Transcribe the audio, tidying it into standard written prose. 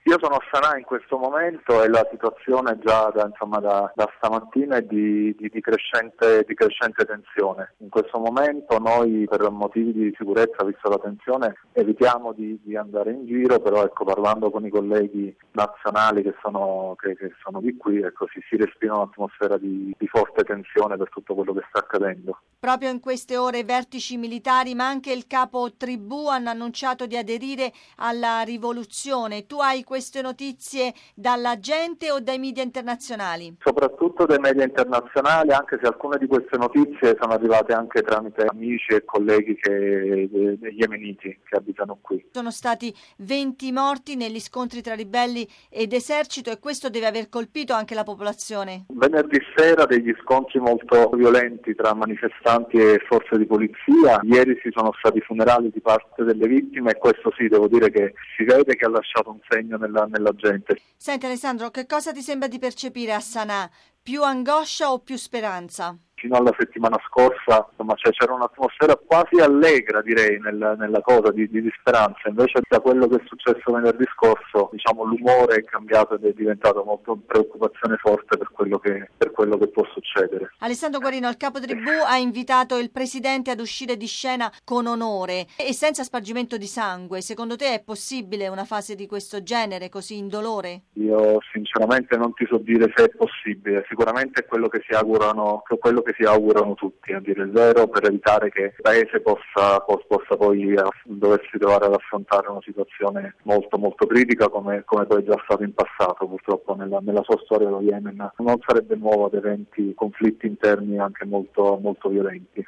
Io sono a Sana'a in questo momento e la situazione già da stamattina è di crescente tensione. In questo momento noi, per motivi di sicurezza, visto la tensione, evitiamo di andare in giro, però parlando con i colleghi nazionali che sono di qui, si respira un'atmosfera di forte tensione per tutto quello che sta accadendo. Proprio in queste ore i vertici militari, ma anche il capo tribù hanno annunciato di aderire alla rivoluzione. Tu hai queste notizie dalla gente o dai media internazionali? Soprattutto dai media internazionali, anche se alcune di queste notizie sono arrivate anche tramite amici e colleghi yemeniti che abitano qui. Sono stati 20 morti negli scontri tra ribelli ed esercito e questo deve aver colpito anche la popolazione. Venerdì sera degli scontri molto violenti tra manifestanti e forze di polizia. Ieri ci sono stati funerali di parte delle vittime e questo sì, devo dire che si vede che ha lasciato un segno nella gente. Senti Alessandro, che cosa ti sembra di percepire a Sana'a? Più angoscia o più speranza? Fino alla settimana scorsa c'era un'atmosfera quasi allegra, direi, nella cosa di speranza. Invece da quello che è successo venerdì scorso, l'umore è cambiato ed è diventato molto preoccupazione forte per quello che può succedere. Alessandro Guarino, il capo tribù, ha invitato il presidente ad uscire di scena con onore e senza spargimento di sangue. Secondo te è possibile una fase di questo genere, così indolore? Io sinceramente non ti so dire se è possibile. Sicuramente è quello che si augurano tutti, a dire il vero, per evitare che il paese possa poi doversi trovare ad affrontare una situazione molto molto critica come poi è già stato in passato. Purtroppo nella sua storia lo Yemen non sarebbe nuovo ad eventi, conflitti interni anche molto molto violenti.